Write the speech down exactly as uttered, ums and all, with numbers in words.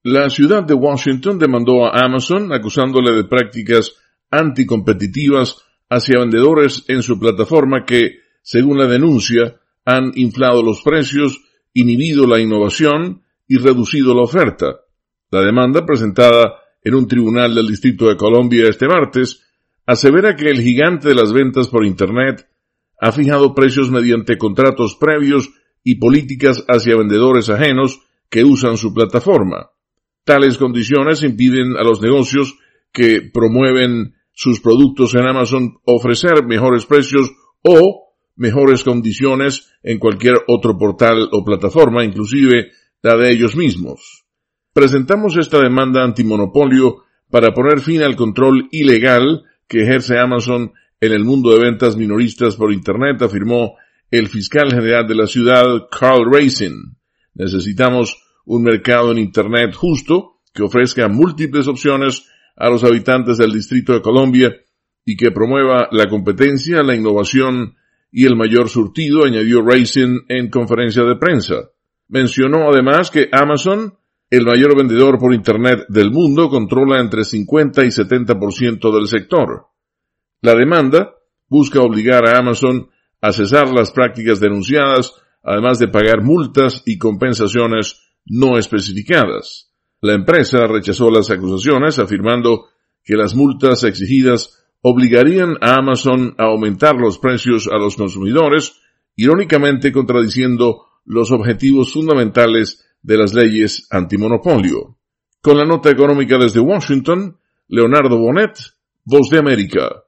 La ciudad de Washington demandó a Amazon acusándole de prácticas anticompetitivas hacia vendedores en su plataforma que, según la denuncia, han inflado los precios, inhibido la innovación y reducido la oferta. La demanda, presentada en un tribunal del Distrito de Columbia este martes, asevera que el gigante de las ventas por Internet ha fijado precios mediante contratos previos y políticas hacia vendedores ajenos que usan su plataforma. Tales condiciones impiden a los negocios que promueven sus productos en Amazon ofrecer mejores precios o mejores condiciones en cualquier otro portal o plataforma, inclusive la de ellos mismos. Presentamos esta demanda antimonopolio para poner fin al control ilegal que ejerce Amazon en el mundo de ventas minoristas por Internet, afirmó el fiscal general de la ciudad, Karl Racine. Necesitamos un mercado en Internet justo que ofrezca múltiples opciones a los habitantes del Distrito de Columbia y que promueva la competencia, la innovación y el mayor surtido, añadió Racine en conferencia de prensa. Mencionó además que Amazon, el mayor vendedor por Internet del mundo, controla entre cincuenta y setenta por ciento del sector. La demanda busca obligar a Amazon a cesar las prácticas denunciadas, además de pagar multas y compensaciones no especificadas. La empresa rechazó las acusaciones, afirmando que las multas exigidas obligarían a Amazon a aumentar los precios a los consumidores, irónicamente contradiciendo los objetivos fundamentales de las leyes antimonopolio. Con la nota económica desde Washington, Leonardo Bonet, Voz de América.